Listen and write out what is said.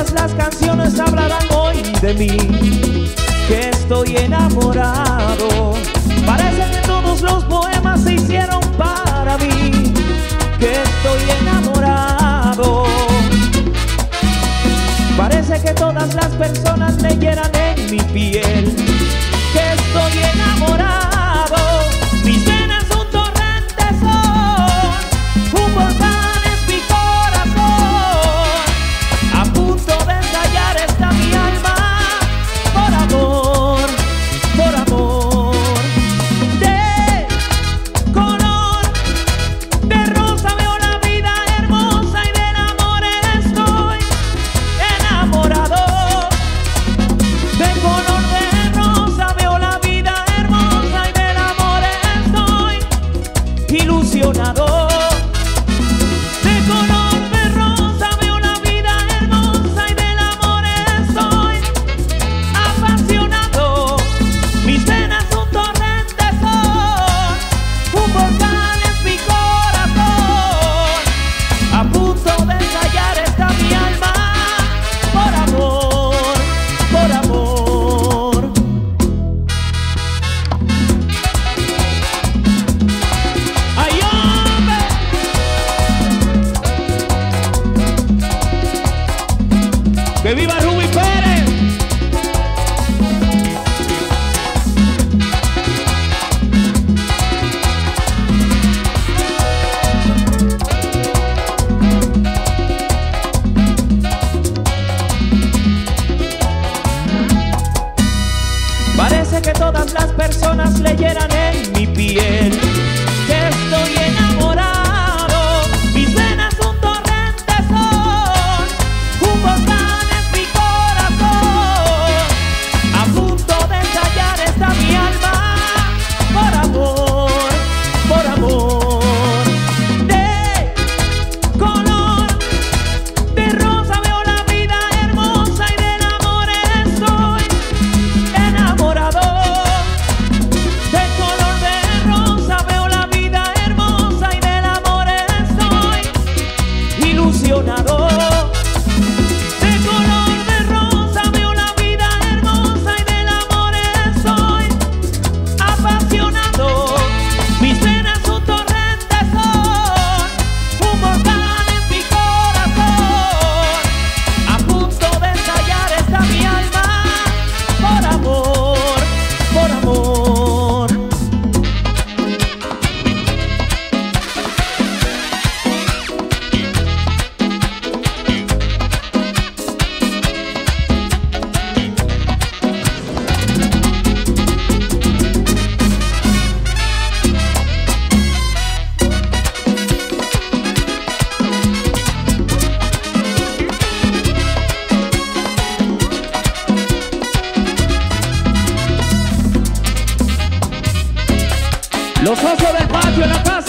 todas las canciones hablarán hoy de mí, que estoy enamorado. Parece que todos los poemas se hicieron para mí, que estoy enamorado. Parece que todas las personas leyeran en mi piel que estoy enamorado. Mis venas un torrente son, un volcán es mi corazón. A punto de estallar está mi alma, por amor, por amor. De color de rosa veo la vida hermosa y del amor estoy enamorado. De color de rosa veo la vida hermosa y del amor estoy ilusionado. De color de rosa veo la vida hermosa y del amor estoy apasionado. Mis venas un torrente son, un volcán es mi corazón. A punto de estallar está mi alma, por amor, por amor. ¡Ay, hombre! ¡Que viva Rubí Pérez! Parece que todas las personas leyeran en mi piel que estoy enamorado. Mis venas un torrente son, un volcán es mi corazón. A punto de estallar está mi alma, por amor, por amor. De color de rosa veo la vida hermosa y del amor estoy enamorado. De color de rosa veo la vida hermosa y del amor estoy ilusionado. De color de rosa veo la vida hermosa y del amor estoy apasionado. Mis venas un torrente son, un volcán es mi corazón. A punto de estallar está mi alma, por amor, por amor. Los osos del patio en la casa.